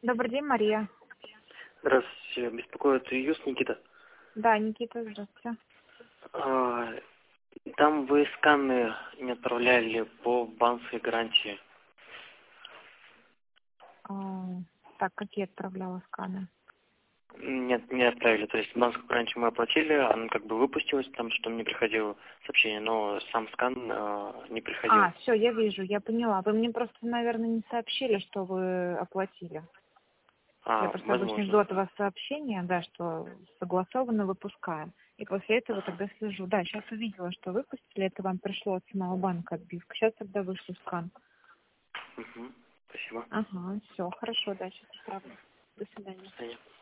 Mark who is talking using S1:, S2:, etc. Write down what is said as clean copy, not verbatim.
S1: Добрый день, Мария.
S2: Здравствуйте, беспокоит Юс Никита.
S1: Да, Никита, здравствуйте.
S2: А, Там вы сканы не отправляли по банковской гарантии.
S1: А, Так, какие отправляла сканы?
S2: Нет, не отправили. То есть банковскую гарантию мы оплатили, она как бы выпустилась, там что мне приходило сообщение, но сам скан не приходил.
S1: Все, я вижу, я поняла. Вы мне просто, наверное, не сообщили, что вы оплатили. Я просто обычно жду
S2: Возможно.
S1: от вас сообщения, да, что согласованно выпускаем. И после этого тогда слежу. Да, сейчас увидела, что выпустили, это вам пришло от самого банка отбивка. Сейчас тогда вышлю скан.
S2: Мгм. Спасибо.
S1: Ага, все, хорошо, да, сейчас отправлю. До свидания.
S2: До свидания.